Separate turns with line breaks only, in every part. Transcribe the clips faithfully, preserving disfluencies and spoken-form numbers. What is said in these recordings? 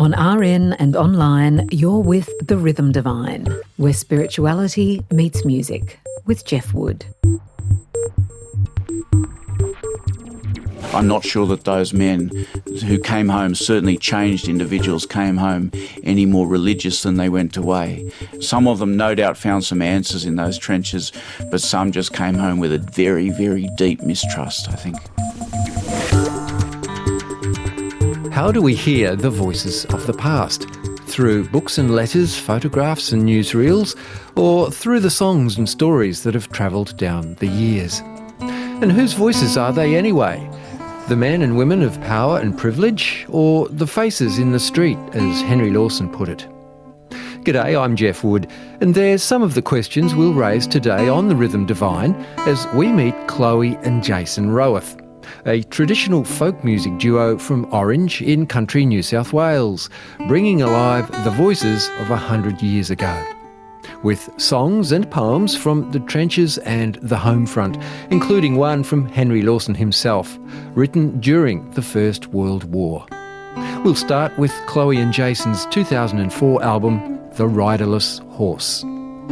On R N and online, you're with The Rhythm Divine, where spirituality meets music, with Jeff Wood.
I'm not sure that those men who came home, certainly changed individuals, came home any more religious than they went away. Some of them no doubt found some answers in those trenches, but some just came home with a very, very deep mistrust, I think.
How do we hear the voices of the past? Through books and letters, photographs and newsreels, or through the songs and stories that have travelled down the years? And whose voices are they anyway? The men and women of power and privilege, or the faces in the street, as Henry Lawson put it? G'day, I'm Jeff Wood, and there's some of the questions we'll raise today on The Rhythm Divine as we meet Chloe and Jason Rowath, a traditional folk music duo from Orange in country New South Wales, bringing alive the voices of a hundred years ago. With songs and poems from the trenches and the home front, including one from Henry Lawson himself, written during the First World War. We'll start with Chloe and Jason's two thousand four album, The Riderless Horse.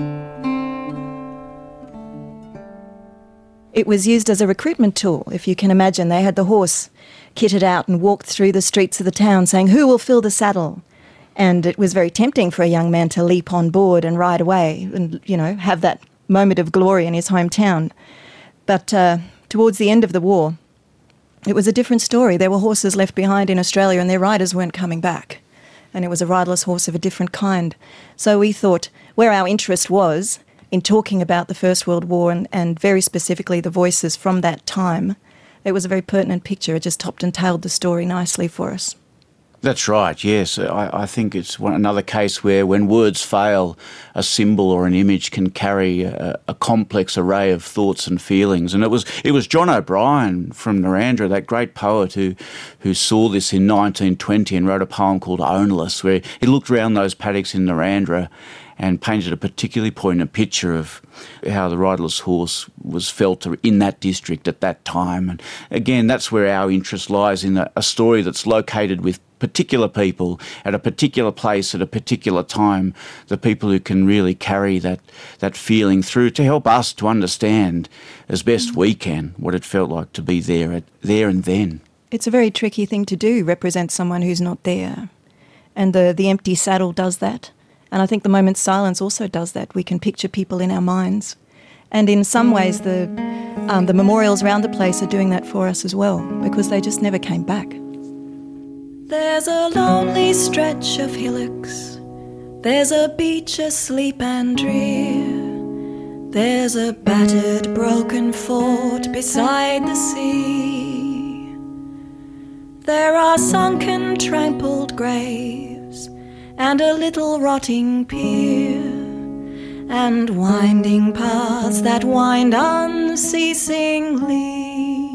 It was used as a recruitment tool, if you can imagine. They had the horse kitted out and walked through the streets of the town saying, "Who will fill the saddle?" And it was very tempting for a young man to leap on board and ride away and, you know, have that moment of glory in his hometown. But uh, towards the end of the war, it was a different story. There were horses left behind in Australia and their riders weren't coming back. And it was a riderless horse of a different kind. So we thought where our interest was in talking about the First World War and, and very specifically the voices from that time, it was a very pertinent picture. It just topped and tailed the story nicely for us.
That's right, yes. I, I think it's one, another case where when words fail, a symbol or an image can carry a, a complex array of thoughts and feelings. And it was it was John O'Brien from Narrandera, that great poet who, who saw this in nineteen twenty and wrote a poem called Ownless, where he looked around those paddocks in Narrandera and painted a particularly poignant picture of how the riderless horse was felt in that district at that time. And again, that's where our interest lies, in a, a story that's located with particular people at a particular place at a particular time, the people who can really carry that, that feeling through to help us to understand as best we can what it felt like to be there at there and then.
It's a very tricky thing to do, represent someone who's not there. And the, the empty saddle does that. And I think the moment's silence also does that. We can picture people in our minds. And in some ways, the um, the memorials around the place are doing that for us as well, because they just never came back.
There's a lonely stretch of hillocks. There's a beach asleep and drear. There's a battered, broken fort beside the sea. There are sunken, trampled graves and a little rotting pier, and winding paths that wind unceasingly.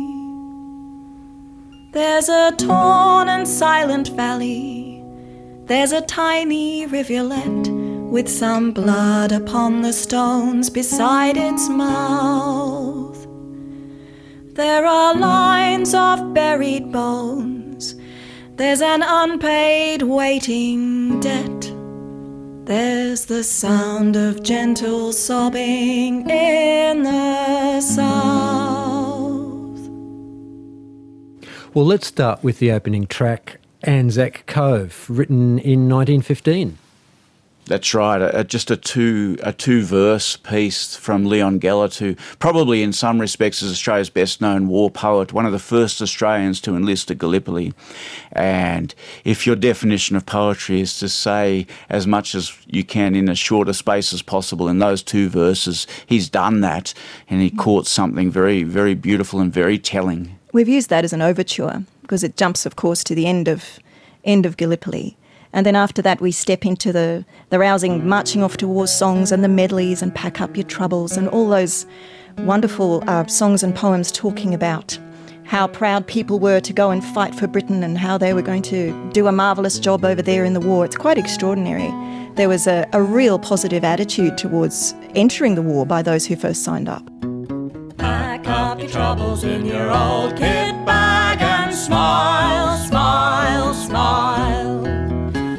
There's a torn and silent valley. There's a tiny rivulet with some blood upon the stones beside its mouth. There are lines of buried bones. There's an unpaid waiting debt. There's the sound of gentle sobbing in the south.
Well, let's start with the opening track, Anzac Cove, written in nineteen fifteen.
That's right, a, just a two a two verse piece from Leon Gellert, who probably in some respects is Australia's best known war poet, one of the first Australians to enlist at Gallipoli. And if your definition of poetry is to say as much as you can in as short a space as possible in those two verses, he's done that, and he caught something very, very beautiful and very telling.
We've used that as an overture because it jumps, of course, to the end of end of Gallipoli. And then after that we step into the, the rousing marching off to war songs and the medleys and Pack Up Your Troubles and all those wonderful uh, songs and poems talking about how proud people were to go and fight for Britain and how they were going to do a marvellous job over there in the war. It's quite extraordinary. There was a, a real positive attitude towards entering the war by those who first signed up.
Pack up your troubles in your old kit bag and smile, smile, smile.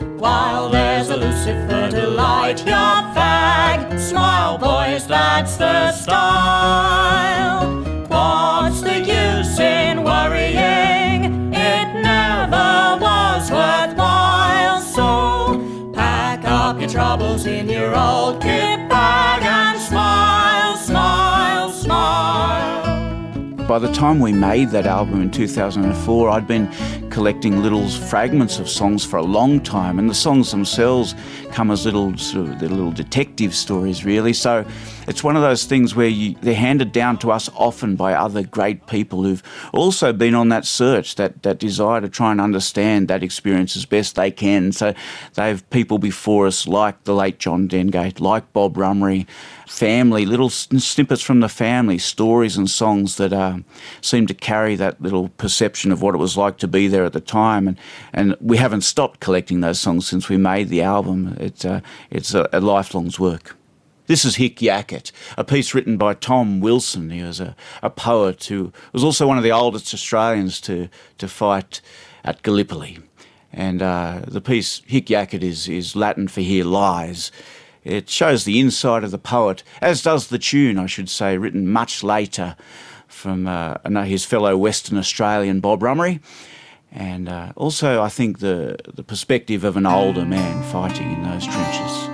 style. What's the use in worrying? It never was worthwhile. So pack up your troubles in your old kit bag and smile, smile, smile.
By the time we made that album in two thousand four, I'd been collecting little fragments of songs for a long time, and the songs themselves come as little sort of, they're little detective stories, really. So it's one of those things where you, they're handed down to us often by other great people who've also been on that search, that, that desire to try and understand that experience as best they can. So they've people before us like the late John Dengate, like Bob Rummery, family, little snippets from the family, stories and songs that uh, seem to carry that little perception of what it was like to be there at the time. And, and we haven't stopped collecting those songs since we made the album. It's, uh, it's a, a lifelong's work. This is Hick Yackett, a piece written by Tom Wilson. He was a, a poet who was also one of the oldest Australians to, to fight at Gallipoli. And uh, the piece, Hick Yackett, is, is Latin for "here lies." It shows the inside of the poet, as does the tune, I should say, written much later from uh, his fellow Western Australian Bob Rummery. And uh, also, I think, the, the perspective of an older man fighting in those trenches.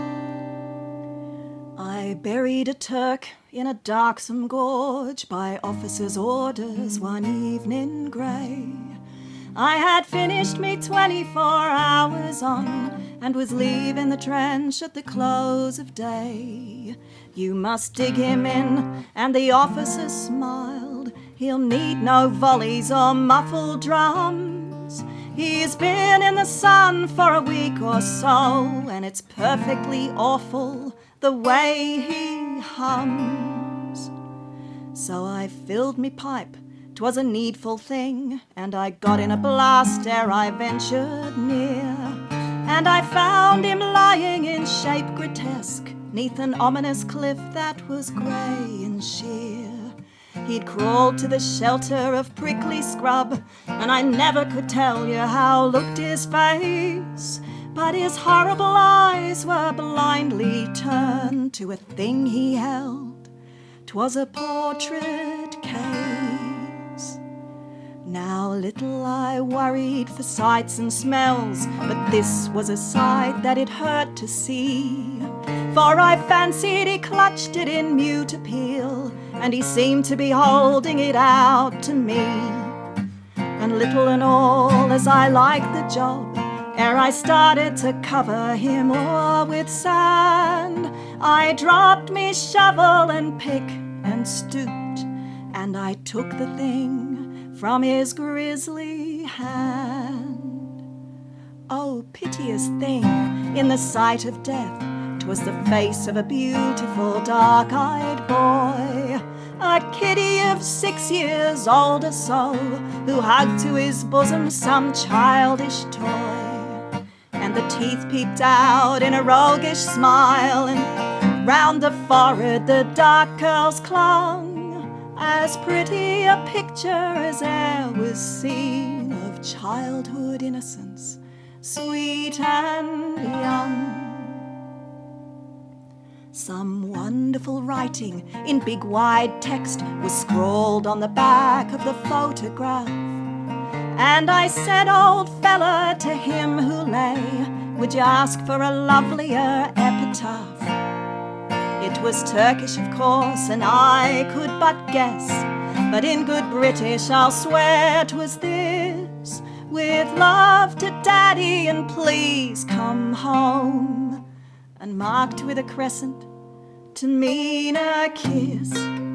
I buried a Turk in a darksome gorge by officers' orders one evening grey. I had finished me twenty-four hours on and was leaving the trench at the close of day. You must dig him in, and the officer smiled. He'll need no volleys or muffled drums. He's been in the sun for a week or so, and it's perfectly awful the way he hums. So I filled me pipe, 'twas a needful thing, and I got in a blast ere I ventured near. And I found him lying in shape grotesque, 'neath an ominous cliff that was grey and sheer. He'd crawled to the shelter of prickly scrub, and I never could tell you how looked his face. But his horrible eyes were blindly turned to a thing he held. 'Twas a portrait case. Now little I worried for sights and smells, but this was a sight that it hurt to see. For I fancied he clutched it in mute appeal, and he seemed to be holding it out to me. And little and all as I liked the job, ere I started to cover him o'er with sand, I dropped me shovel and pick and stooped, and I took the thing from his grisly hand. Oh, piteous thing, in the sight of death, 'twas the face of a beautiful dark-eyed boy, a kiddie of six years old or so, who hugged to his bosom some childish toy. And the teeth peeped out in a roguish smile, and round the forehead the dark curls clung, as pretty a picture as e'er was seen of childhood innocence, sweet and young. Some wonderful writing in big wide text was scrawled on the back of the photograph, and I said, old fella, to him who lay, would you ask for a lovelier epitaph? It was Turkish, of course, and I could but guess, but in good British I'll swear 'twas this: with love to Daddy, and please come home, and marked with a crescent to mean a kiss.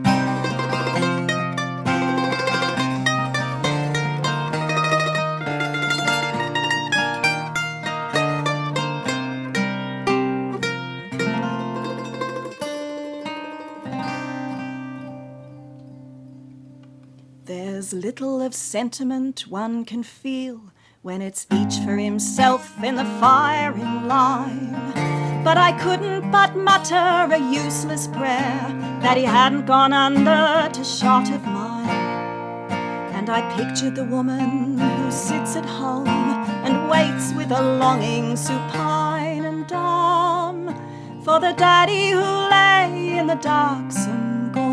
There's little of sentiment one can feel when it's each for himself in the firing line, but I couldn't but mutter a useless prayer that he hadn't gone under to shot of mine. And I pictured the woman who sits at home and waits with a longing supine and dumb for the daddy who lay in the darksome gorge.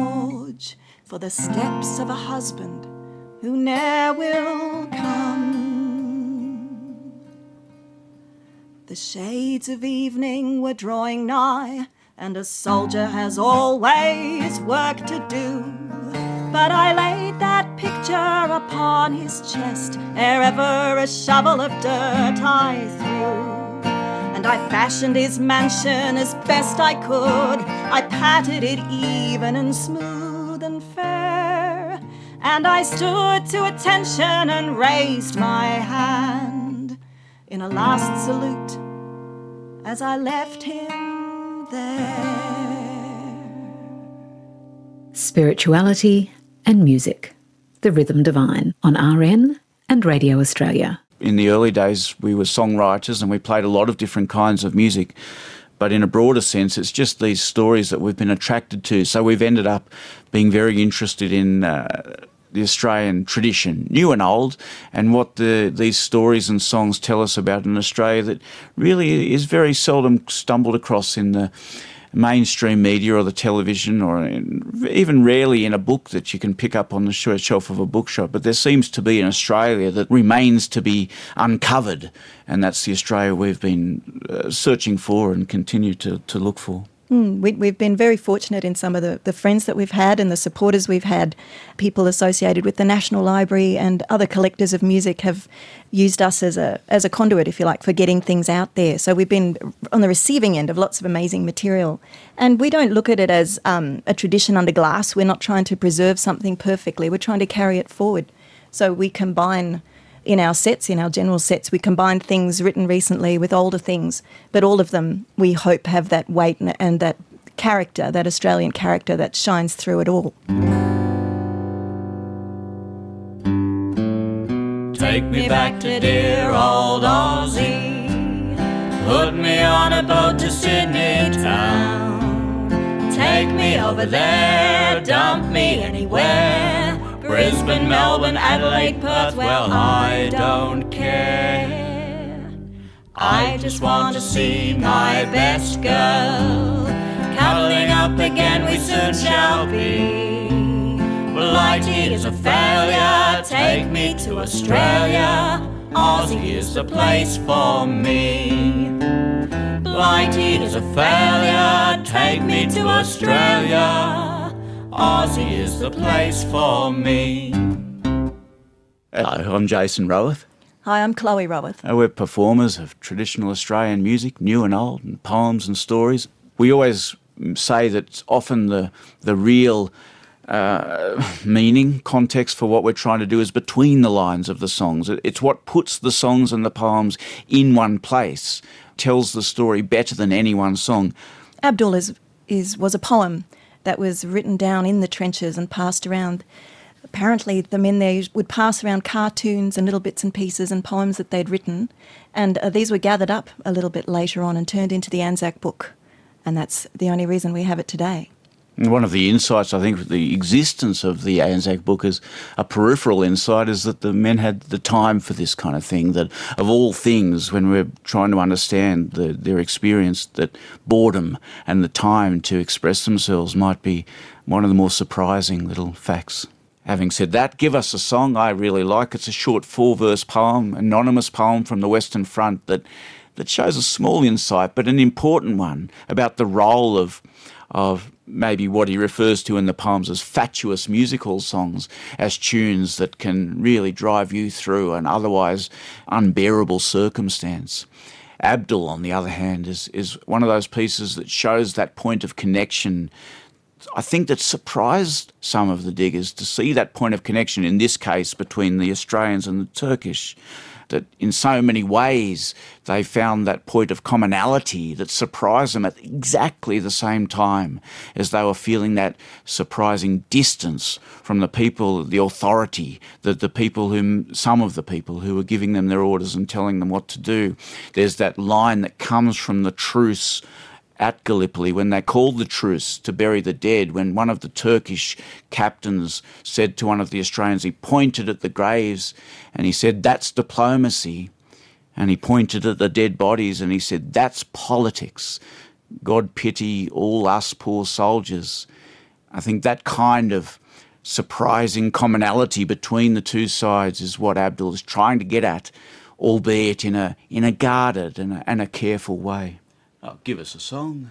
for the steps of a husband who ne'er will come. The shades of evening were drawing nigh, and a soldier has always work to do. But I laid that picture upon his chest ere ever a shovel of dirt I threw. And I fashioned his mansion as best I could. I patted it even and smooth and fair, and I stood to attention and raised my hand in a last salute as I left him there.
Spirituality and music. The Rhythm Divine on R N and Radio Australia.
In the early days, we were songwriters and we played a lot of different kinds of music. But in a broader sense, it's just these stories that we've been attracted to. So we've ended up being very interested in uh, the Australian tradition, new and old, and what the, these stories and songs tell us about an Australia that really is very seldom stumbled across in the mainstream media or the television, or in, even rarely in a book that you can pick up on the shelf of a bookshop. But there seems to be an Australia that remains to be uncovered, and that's the Australia we've been uh, searching for and continue to, to look for.
Mm, we, we've been very fortunate in some of the, the friends that we've had and the supporters we've had. People associated with the National Library and other collectors of music have used us as a as a conduit, if you like, for getting things out there. So we've been on the receiving end of lots of amazing material. And we don't look at it as um, a tradition under glass. We're not trying to preserve something perfectly. We're trying to carry it forward. So we combine... In our sets, in our general sets, we combine things written recently with older things, but all of them, we hope, have that weight and, and that character, that Australian character that shines through it all.
Take me back to dear old Aussie, put me on a boat to Sydney town, take me over there, dump me anywhere, Brisbane, Melbourne, Adelaide, Perth, well, I don't care. I just want to see my best girl. Cuddling up again we soon shall be. Blighty is a failure, take me to Australia. Aussie is the place for me. Blighty is a failure, take me to Australia. Aussie is the place for me.
Hello, I'm Jason Roworth.
Hi, I'm Chloe Roworth.
Uh, We're performers of traditional Australian music, new and old, and poems and stories. We always say that often the, the real uh, meaning, context for what we're trying to do is between the lines of the songs. It's what puts the songs and the poems in one place, tells the story better than any one song.
Abdul is, is was a poem that was written down in the trenches and passed around. Apparently the men there would pass around cartoons and little bits and pieces and poems that they'd written, and uh, these were gathered up a little bit later on and turned into the Anzac book, and that's the only reason we have it today.
And one of the insights, I think, the existence of the Anzac book is a peripheral insight, is that the men had the time for this kind of thing, that of all things, when we're trying to understand the, their experience, that boredom and the time to express themselves might be one of the more surprising little facts. Having said that, give us a song I really like. It's a short four-verse poem, anonymous poem from the Western Front that, that shows a small insight, but an important one, about the role of of maybe what he refers to in the poems as fatuous musical songs, as tunes that can really drive you through an otherwise unbearable circumstance. Abdul, on the other hand, is, is one of those pieces that shows that point of connection. I think that surprised some of the diggers to see that point of connection, in this case between the Australians and the Turkish, that in so many ways they found that point of commonality that surprised them at exactly the same time as they were feeling that surprising distance from the people, the authority, the, the people whom, some of the people who were giving them their orders and telling them what to do. There's that line that comes from the truce at Gallipoli, when they called the truce to bury the dead, when one of the Turkish captains said to one of the Australians, he pointed at the graves and he said, "That's diplomacy." And he pointed at the dead bodies and he said, "That's politics. God pity all us poor soldiers." I think that kind of surprising commonality between the two sides is what Abdul is trying to get at, albeit in a in a guarded and a, and a careful way. Oh, give us a song.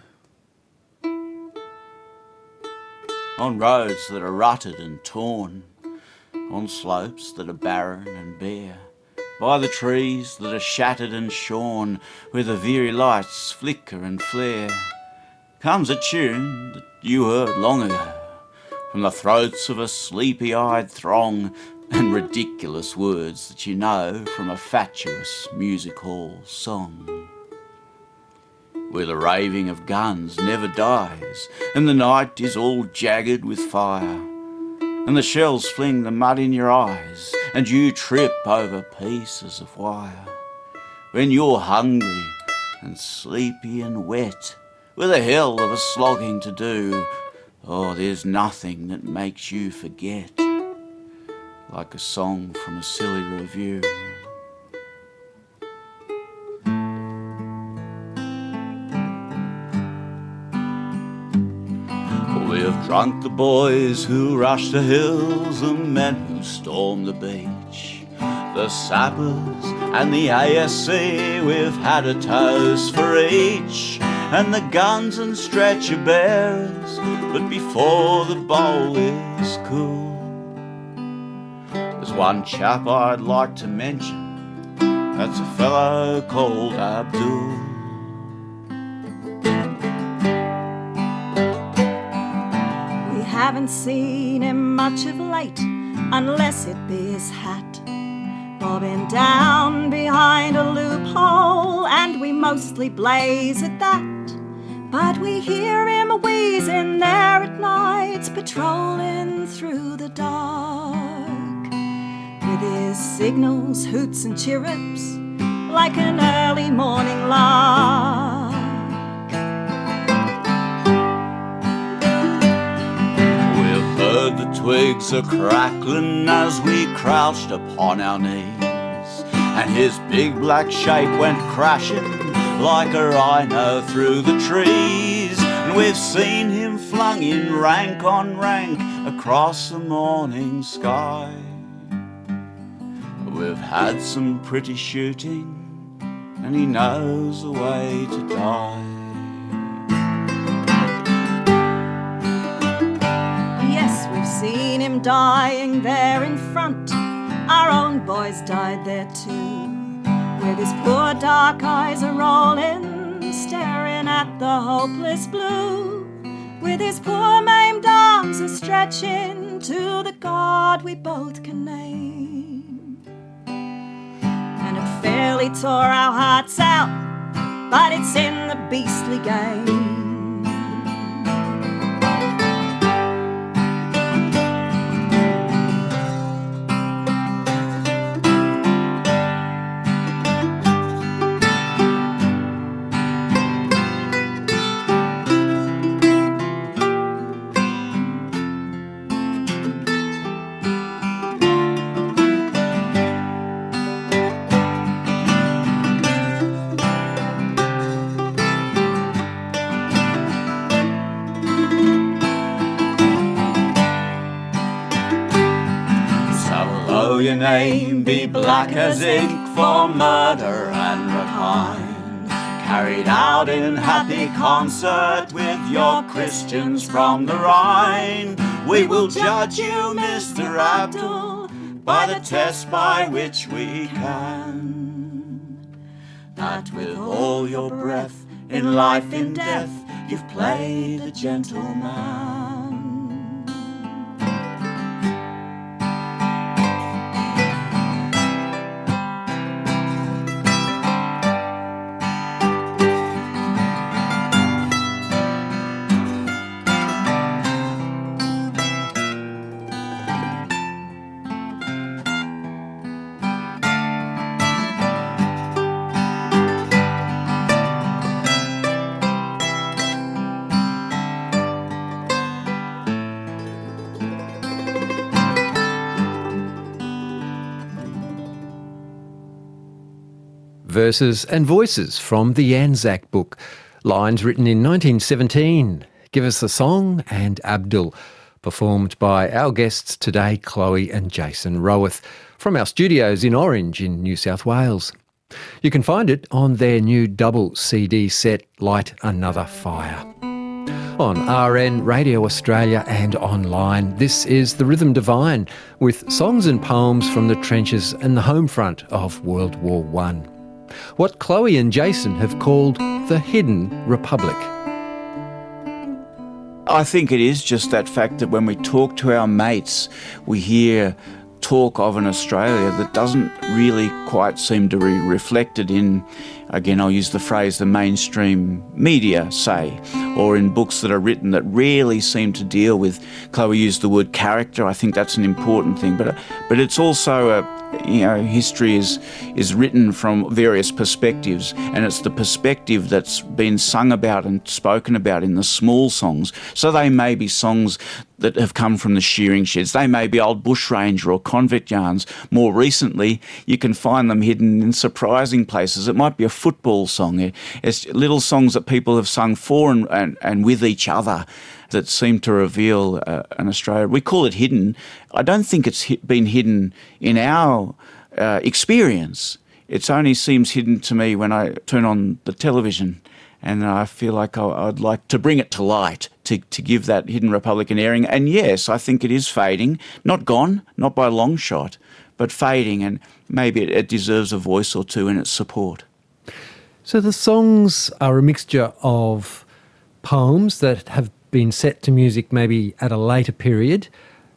On roads that are rutted and torn, on slopes that are barren and bare, by the trees that are shattered and shorn, where the veery lights flicker and flare, comes a tune that you heard long ago, from the throats of a sleepy-eyed throng, and ridiculous words that you know from a fatuous music hall song. Where the raving of guns never dies, and the night is all jagged with fire, and the shells fling the mud in your eyes, and you trip over pieces of wire. When you're hungry and sleepy and wet, with a hell of a slogging to do, oh, there's nothing that makes you forget, like a song from a silly review. We have drunk the boys who rush the hills, the men who storm the beach, the sappers and the A S C, we've had a toast for each, and the guns and stretcher bearers, but before the bowl is cool, there's one chap I'd like to mention, that's a fellow called Abdul.
Haven't seen him much of late, unless it be his hat, bobbing down behind a loophole, and we mostly blaze at that. But we hear him wheezing there at night, patrolling through the dark, with his signals, hoots and chirrups, like an early morning lark.
Heard the twigs are crackling as we crouched upon our knees, and his big black shape went crashing like a rhino through the trees, and we've seen him flung in rank on rank across the morning sky. We've had some pretty shooting, and he knows the way to die.
Seen him dying there in front, our own boys died there too, with his poor dark eyes a rolling, staring at the hopeless blue, with his poor maimed arms a stretching to the God we both can name. And it fairly tore our hearts out, but it's in the beastly game.
Your name be black as ink for murder and rapine, carried out in happy concert with your Christians from the Rhine. We will judge you, Mister Abdul, by the test by which we can, that with all your breath, in life, in death, you've played the gentleman.
Verses and voices from the Anzac Book. Lines written in nineteen seventeen. Give us a song and Abdul. performed by our guests today, Chloe and Jason Roworth, from our studios in Orange in New South Wales. You can find it on their new double C D set, Light Another Fire. On R N, Radio Australia and online, this is The Rhythm Divine, with songs and poems from the trenches and the home front of World War One. What Chloe and Jason have called the Hidden Republic.
I think it is just that fact that when we talk to our mates, we hear talk of an Australia that doesn't really quite seem to be reflected in, again, I'll use the phrase, the mainstream media, say, or in books that are written that rarely seem to deal with, Chloe used the word character, I think that's an important thing, but but it's also a, you know, history is is written from various perspectives, and it's the perspective that's been sung about and spoken about in the small songs. So they may be songs that have come from the shearing sheds. They may be old bushranger or convict yarns. More recently, you can find them hidden in surprising places. It might be a football song. It's little songs that people have sung for and, and, and with each other that seem to reveal uh, an Australia. We call it hidden. I don't think it's been hidden in our uh, experience. It only seems hidden to me when I turn on the television, and I feel like I, I'd like to bring it to light, to, to give that Hidden Republic an airing. And yes, I think it is fading. Not gone, not by a long shot, but fading, and maybe it, it deserves a voice or two in its support.
So the songs are a mixture of poems that have been set to music maybe at a later period.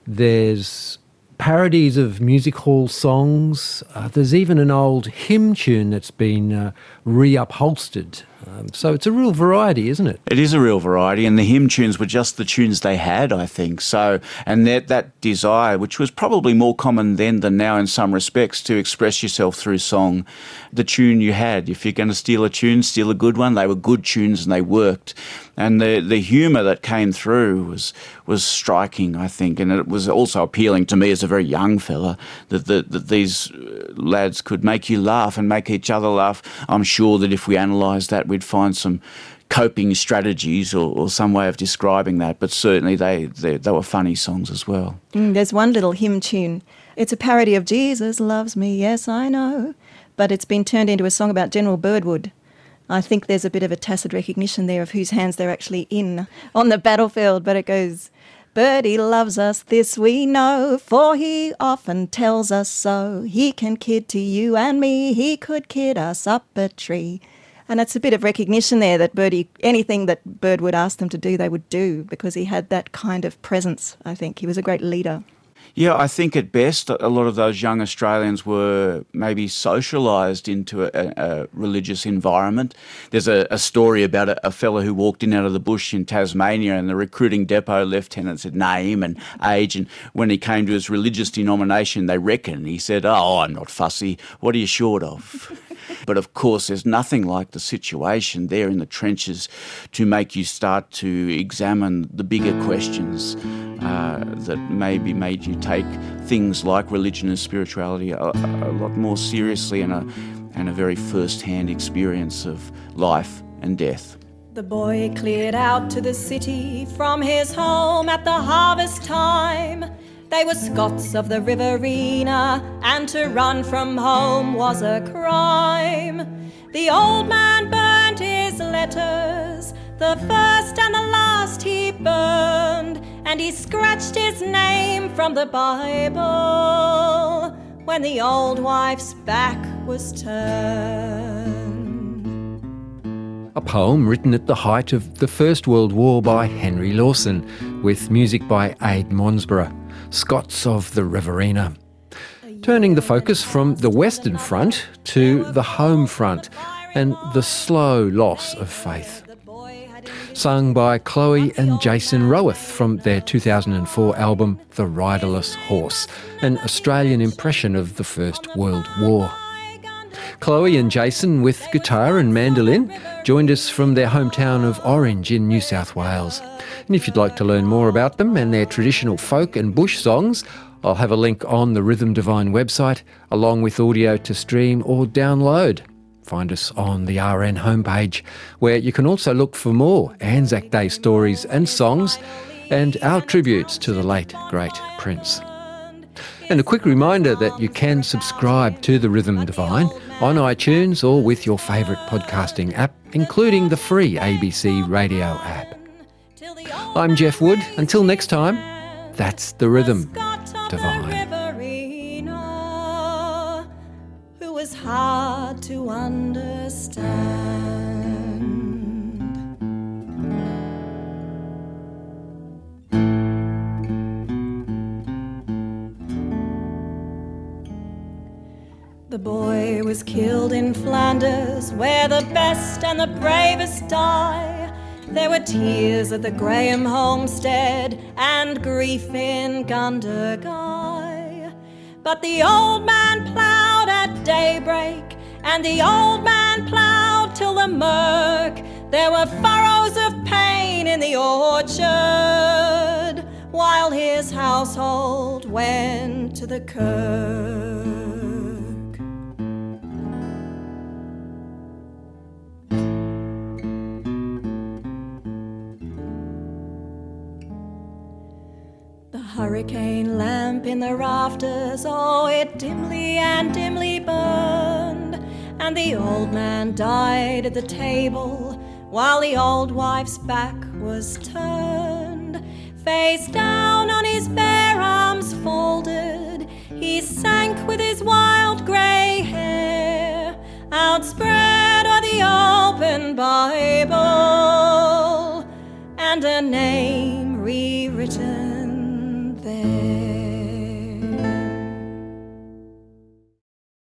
There's parodies of music hall songs. Uh, there's even an old hymn tune that's been uh, re-upholstered. Um, so it's a real variety, isn't it?
It is a real variety, and the hymn tunes were just the tunes they had, I think. So, and that, that desire, which was probably more common then than now in some respects, to express yourself through song, the tune you had. If you're going to steal a tune, steal a good one. They were good tunes and they worked. And the the humour that came through was was striking, I think, and it was also appealing to me as a very young fella that, that, that these lads could make you laugh and make each other laugh. I'm sure that if we analysed that, we'd find some coping strategies or, or some way of describing that, but certainly they, they, they were funny songs as well.
Mm, there's one little hymn tune. It's a parody of Jesus Loves Me, Yes I Know, but it's been turned into a song about General Birdwood. I think there's a bit of a tacit recognition there of whose hands they're actually in on the battlefield, but it goes, Birdie loves us, this we know, for he often tells us so. He can kid to you and me, he could kid us up a tree. And it's a bit of recognition there that Birdie, anything that Birdwood asked them to do, they would do, because he had that kind of presence, I think. He was a great leader.
Yeah, I think at best a lot of those young Australians were maybe socialised into a, a religious environment. There's a, a story about a, a fellow who walked in out of the bush in Tasmania, and the recruiting depot lieutenant said name and age, and when he came to his religious denomination, they reckoned. He said, oh, I'm not fussy. What are you short of? But of course, there's nothing like the situation there in the trenches to make you start to examine the bigger questions uh, that maybe made you take things like religion and spirituality a, a lot more seriously, and a, and a very first-hand experience of life and death.
The boy cleared out to the city from his home at the harvest time. They were Scots of the Riverina, and to run from home was a crime. The old man burnt his letters, the first and the last he burned, and he scratched his name from the Bible when the old wife's back was turned.
A poem written at the height of the First World War by Henry Lawson, with music by Ade Monsborough, Scots of the Riverina. Turning the focus from the Western Front to the home front and the slow loss of faith. Sung by Chloe and Jason Roworth from their two thousand four album The Riderless Horse, an Australian impression of the First World War. Chloe and Jason, with guitar and mandolin, joined us from their hometown of Orange in New South Wales. And if you'd like to learn more about them and their traditional folk and bush songs, I'll have a link on the Rhythm Divine website, along with audio to stream or download. Find us on the R N homepage, where you can also look for more Anzac Day stories and songs, and our tributes to the late, great Prince. And a quick reminder that you can subscribe to The Rhythm Divine on iTunes or with your favourite podcasting app, including the free A B C Radio app. I'm Jeff Wood. Until next time, that's The Rhythm Divine.
Who was hard to understand. The boy was killed in Flanders, where the best and the bravest die. There were tears at the Graham homestead and grief in Gundagai. But the old man ploughed at daybreak, and the old man ploughed till the murk. There were furrows of pain in the orchard, while his household went to the kirk. The hurricane lamp in the rafters, oh, it dimly and dimly burned, and the old man died at the table, while the old wife's back was turned. Face down on his bare arms folded, he sank with his wild